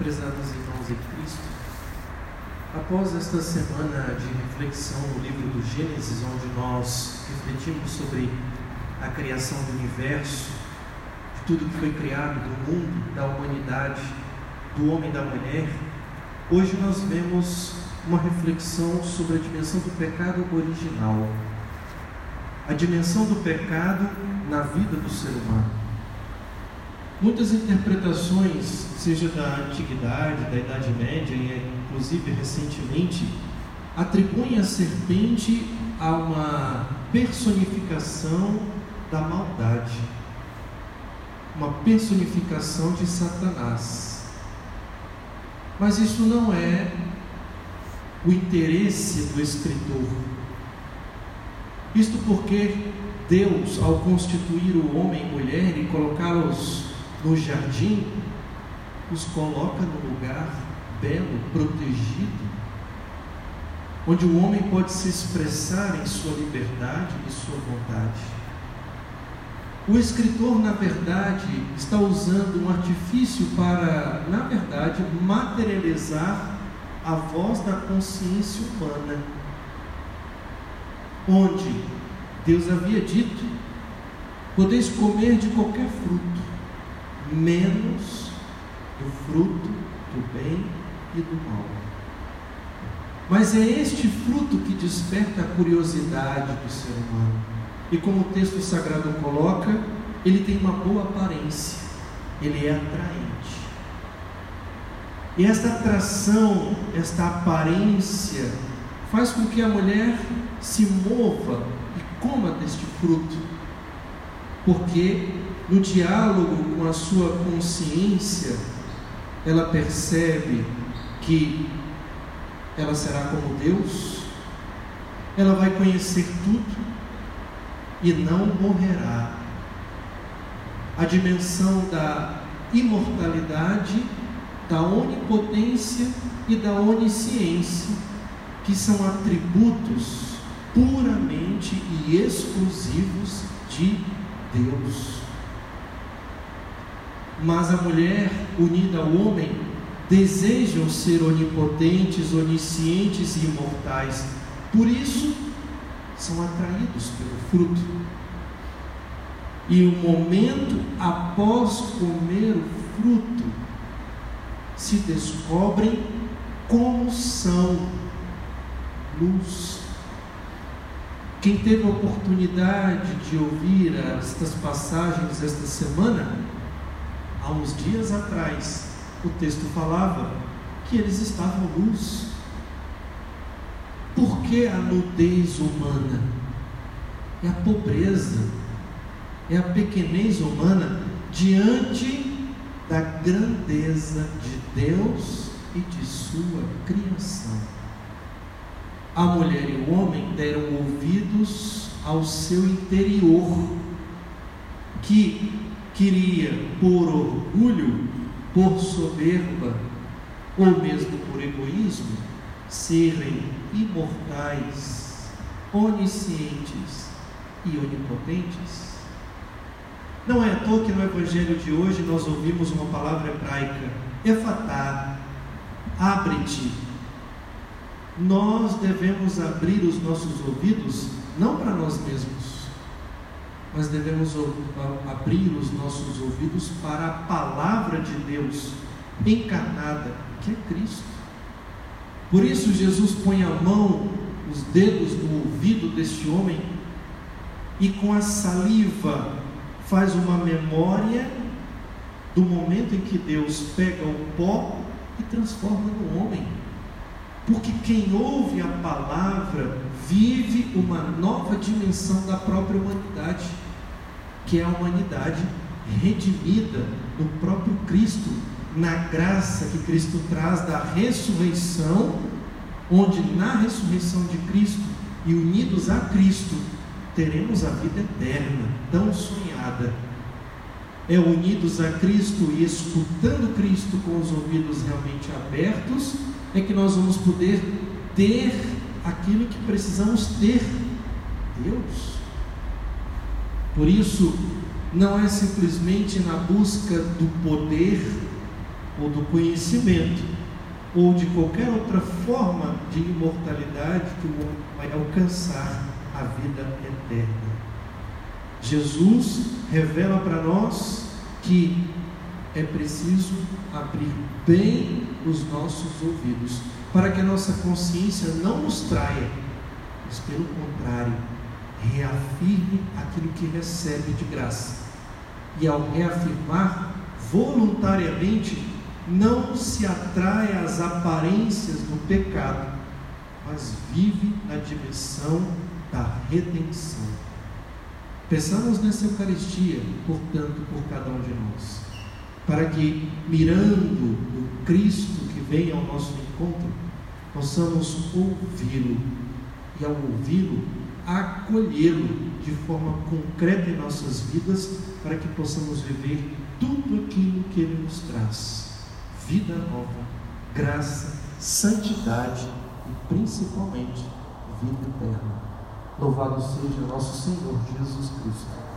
Prezados irmãos em Cristo, após esta semana de reflexão no livro do Gênesis, onde nós refletimos sobre a criação do universo, de tudo que foi criado, do mundo, da humanidade, do homem e da mulher, hoje nós vemos uma reflexão sobre a dimensão do pecado original, a dimensão do pecado na vida do ser humano. Muitas interpretações, seja da Antiguidade, da Idade Média e inclusive recentemente, atribuem a serpente a uma personificação da maldade, uma personificação de Satanás. Mas isso não é o interesse do escritor. Isto porque Deus, ao constituir o homem e mulher e colocá-los no jardim, os coloca num lugar belo, protegido, onde o homem pode se expressar em sua liberdade e sua vontade. O escritor, na verdade, está usando um artifício para, na verdade, materializar a voz da consciência humana, onde Deus havia dito: podeis comer de qualquer fruto, menos do fruto do bem e do mal. Mas é este fruto que desperta a curiosidade do ser humano. E como o texto sagrado coloca, ele tem uma boa aparência, ele é atraente. E esta atração, esta aparência, faz com que a mulher se mova e coma deste fruto, porque no diálogo com a sua consciência, ela percebe que ela será como Deus, ela vai conhecer tudo e não morrerá. A dimensão da imortalidade, da onipotência e da onisciência, que são atributos puramente e exclusivos de Deus. Mas a mulher unida ao homem desejam ser onipotentes, oniscientes e imortais. Por isso, são atraídos pelo fruto. E o momento após comer o fruto, se descobrem como são luz. Quem teve a oportunidade de ouvir estas passagens esta semana, há uns dias atrás, o texto falava que eles estavam luz. Por que a nudez humana? É a pobreza, é a pequenez humana diante da grandeza de Deus e de sua criação. A mulher e o homem deram ouvidos ao seu interior, que queria, por orgulho, por soberba, ou mesmo por egoísmo, serem imortais, oniscientes e onipotentes. Não é à toa que no Evangelho de hoje nós ouvimos uma palavra hebraica, efatá, abre-te. Nós devemos abrir os nossos ouvidos, não para nós mesmos, mas devemos abrir os nossos ouvidos para a palavra de Deus encarnada, que é Cristo. Por isso Jesus põe a mão, os dedos no ouvido deste homem e com a saliva faz uma memória do momento em que Deus pega o pó e transforma no homem. Porque quem ouve a palavra vive uma nova dimensão da própria humanidade, que é a humanidade redimida no próprio Cristo, na graça que Cristo traz da ressurreição, onde na ressurreição de Cristo e unidos a Cristo teremos a vida eterna, tão sonhada. É unidos a Cristo e escutando Cristo com os ouvidos realmente abertos, é que nós vamos poder ter aquilo que precisamos ter, Deus. Por isso, não é simplesmente na busca do poder, ou do conhecimento, ou de qualquer outra forma de imortalidade que o homem vai alcançar a vida eterna. Jesus revela para nós que é preciso abrir bem os nossos ouvidos, para que a nossa consciência não nos traia, mas pelo contrário, reafirme aquilo que recebe de graça. E ao reafirmar voluntariamente, não se atrai às aparências do pecado, mas vive na dimensão da redenção. Pensamos nessa Eucaristia, portanto, por cada um de nós, para que, mirando o Cristo que vem ao nosso encontro, possamos ouvi-lo, e ao ouvi-lo, acolhê-lo de forma concreta em nossas vidas, para que possamos viver tudo aquilo que Ele nos traz: vida nova, graça, santidade e principalmente vida eterna. Louvado seja nosso Senhor Jesus Cristo.